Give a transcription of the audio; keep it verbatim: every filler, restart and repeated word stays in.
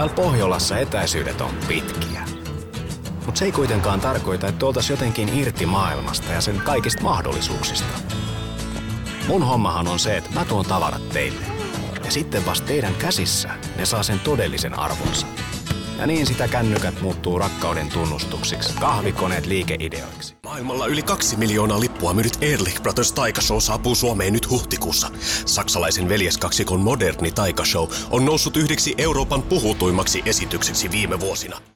Täällä Pohjolassa etäisyydet on pitkiä. Mutta se ei kuitenkaan tarkoita, että oltaisiin jotenkin irti maailmasta ja sen kaikista mahdollisuuksista. Mun hommahan on se, että mä tuon tavarat teille. Ja sitten vasta teidän käsissä ne saa sen todellisen arvonsa. Ja niin sitä kännykät muuttuu rakkauden tunnustuksiksi, kahvikoneet liikeideoiksi. Maailmalla yli kaksi miljoonaa lippua myynyt Ehrlich Brothers Taikashow saapuu Suomeen nyt huhtikuussa. Saksalaisen veljeskaksikon moderni taikashow on noussut yhdeksi Euroopan puhutuimmaksi esitykseksi viime vuosina.